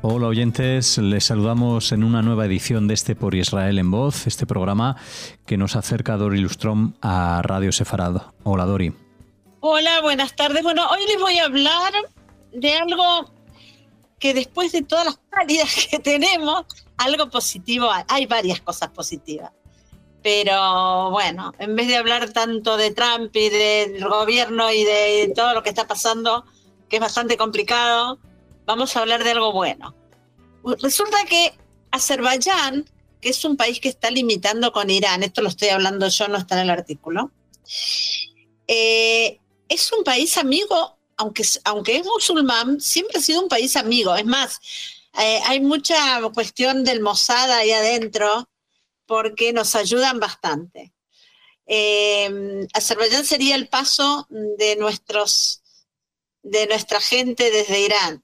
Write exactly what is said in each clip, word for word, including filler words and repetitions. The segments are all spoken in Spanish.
Hola oyentes, les saludamos en una nueva edición de este Por Israel en Voz, este programa que nos acerca a Dori Lustrom a Radio Sefarad. Hola Dori. Hola, buenas tardes. Bueno, hoy les voy a hablar de algo que después de todas las pálidas que tenemos, algo positivo, hay varias cosas positivas. Pero bueno, en vez de hablar tanto de Trump y del gobierno y de todo lo que está pasando, que es bastante complicado, vamos a hablar de algo bueno. Resulta que Azerbaiyán, que es un país que está limitando con Irán, esto lo estoy hablando yo, no está en el artículo, eh, es un país amigo, aunque, aunque es musulmán, siempre ha sido un país amigo. Es más, eh, hay mucha cuestión del Mossad ahí adentro, porque nos ayudan bastante. Eh, Azerbaiyán sería el paso de, nuestros, de nuestra gente desde Irán.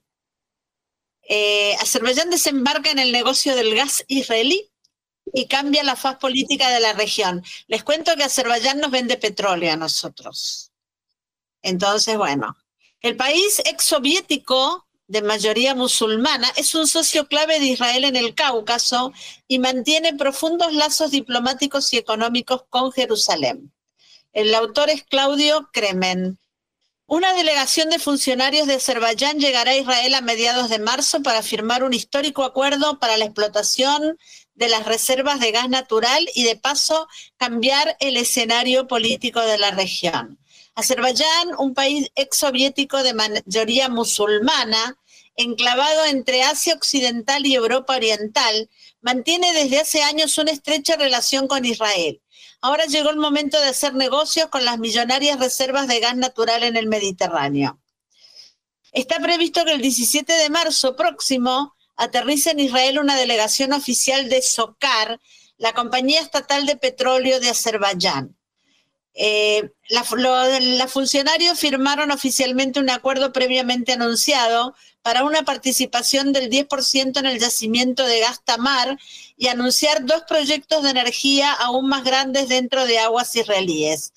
Eh, Azerbaiyán desembarca en el negocio del gas israelí y cambia la faz política de la región. Les cuento que Azerbaiyán nos vende petróleo a nosotros. Entonces, bueno, el país exsoviético de mayoría musulmana, es un socio clave de Israel en el Cáucaso y mantiene profundos lazos diplomáticos y económicos con Jerusalén. El autor es Claudio Kremen. Una delegación de funcionarios de Azerbaiyán llegará a Israel a mediados de marzo para firmar un histórico acuerdo para la explotación de las reservas de gas natural y, de paso, cambiar el escenario político de la región. Azerbaiyán, un país exsoviético de mayoría musulmana, enclavado entre Asia Occidental y Europa Oriental, mantiene desde hace años una estrecha relación con Israel. Ahora llegó el momento de hacer negocios con las millonarias reservas de gas natural en el Mediterráneo. Está previsto que el diecisiete de marzo próximo aterrice en Israel una delegación oficial de SOCAR, la compañía estatal de petróleo de Azerbaiyán. Eh, la, lo, los funcionarios firmaron oficialmente un acuerdo previamente anunciado para una participación del diez por ciento en el yacimiento de gas Tamar y anunciar dos proyectos de energía aún más grandes dentro de aguas israelíes.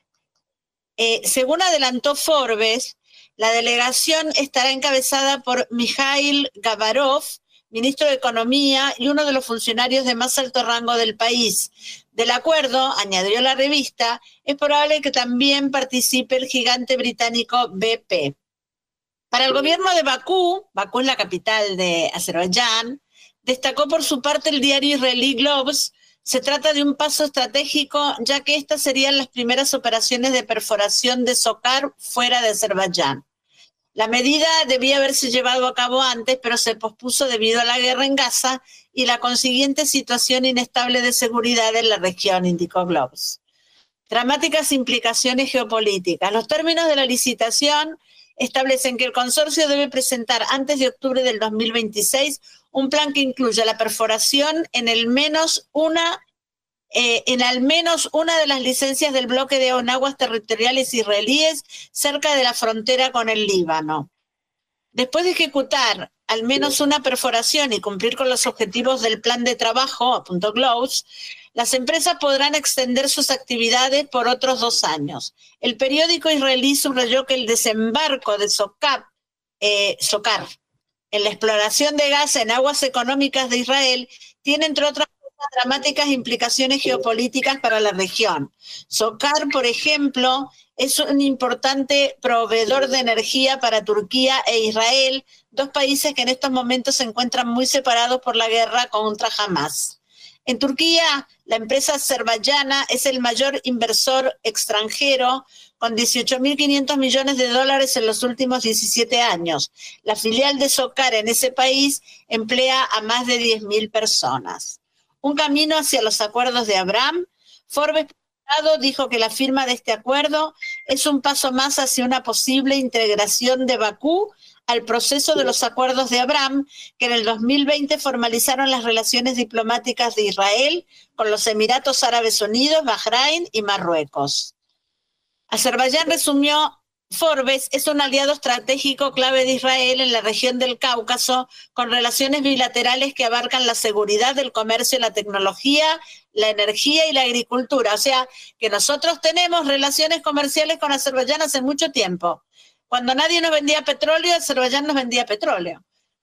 Eh, según adelantó Forbes, la delegación estará encabezada por Mikhail Gabarov, ministro de Economía y uno de los funcionarios de más alto rango del país. Del acuerdo, añadió la revista, es probable que también participe el gigante británico B P. Para el gobierno de Bakú, Bakú es la capital de Azerbaiyán, destacó por su parte el diario israelí Globes. Se trata de un paso estratégico, ya que estas serían las primeras operaciones de perforación de SOCAR fuera de Azerbaiyán. La medida debía haberse llevado a cabo antes, pero se pospuso debido a la guerra en Gaza y la consiguiente situación inestable de seguridad en la región, indicó Globes. Dramáticas implicaciones geopolíticas. Los términos de la licitación establecen que el consorcio debe presentar antes de octubre del dos mil veintiséis un plan que incluya la perforación en, el menos una, eh, en al menos una de las licencias del bloque de aguas territoriales israelíes cerca de la frontera con el Líbano. Después de ejecutar al menos una perforación y cumplir con los objetivos del plan de trabajo, apuntó Globes, las empresas podrán extender sus actividades por otros dos años. El periódico israelí subrayó que el desembarco de SOCAR, eh, SOCAR en la exploración de gas en aguas económicas de Israel tiene, entre otras cosas, dramáticas implicaciones geopolíticas para la región. SOCAR, por ejemplo, es un importante proveedor de energía para Turquía e Israel, dos países que en estos momentos se encuentran muy separados por la guerra contra Hamas. En Turquía, la empresa azerbaiyana es el mayor inversor extranjero, con dieciocho mil quinientos millones de dólares en los últimos diecisiete años. La filial de SOCAR en ese país emplea a más de diez mil personas. Un camino hacia los acuerdos de Abraham. Forbes dijo que la firma de este acuerdo es un paso más hacia una posible integración de Bakú al proceso de los acuerdos de Abraham, que en el dos mil veinte formalizaron las relaciones diplomáticas de Israel con los Emiratos Árabes Unidos, Bahrein y Marruecos. Azerbaiyán, resumió Forbes, es un aliado estratégico clave de Israel en la región del Cáucaso, con relaciones bilaterales que abarcan la seguridad, el comercio, la tecnología, la energía y la agricultura. O sea, que nosotros tenemos relaciones comerciales con Azerbaiyán hace mucho tiempo. Cuando nadie nos vendía petróleo, Azerbaiyán nos vendía petróleo.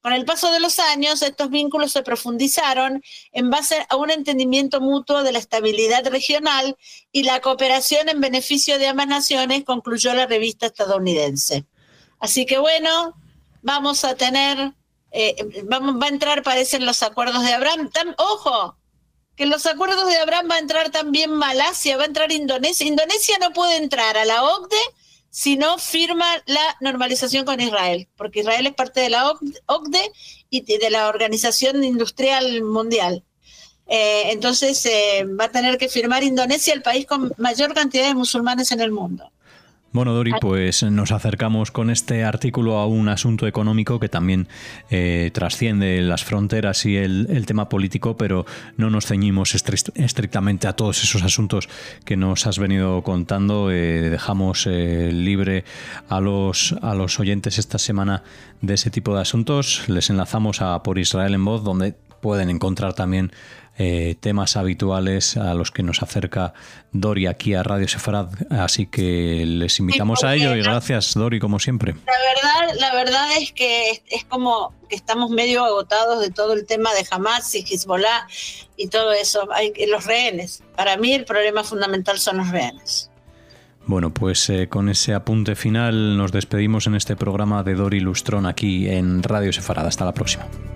Con el paso de los años, estos vínculos se profundizaron en base a un entendimiento mutuo de la estabilidad regional y la cooperación en beneficio de ambas naciones, concluyó la revista estadounidense. Así que bueno, vamos a tener, eh, vamos, va a entrar, parecen, los acuerdos de Abraham. Tan, ojo, que en los acuerdos de Abraham va a entrar también Malasia, va a entrar Indonesia. Indonesia no puede entrar a la O C D E si no firma la normalización con Israel, porque Israel es parte de la O C D E y de la Organización Industrial Mundial. Eh, entonces eh, va a tener que firmar Indonesia, el país con mayor cantidad de musulmanes en el mundo. Bueno, Dori, pues nos acercamos con este artículo a un asunto económico que también eh, trasciende las fronteras y el, el tema político, pero no nos ceñimos estri- estrictamente a todos esos asuntos que nos has venido contando. Eh, dejamos eh, libre a los, a los oyentes esta semana de ese tipo de asuntos. Les enlazamos a Por Israel en Voz, donde pueden encontrar también Eh, temas habituales a los que nos acerca Dori aquí a Radio Sefarad, así que les invitamos a ello y gracias, Dori, como siempre. La verdad, la verdad es que es como que estamos medio agotados de todo el tema de Hamas y Hezbollah y todo eso. Hay los rehenes. Para mí el problema fundamental son los rehenes. Bueno, pues eh, con ese apunte final nos despedimos en este programa de Dori Lustrón aquí en Radio Sefarad. Hasta la próxima.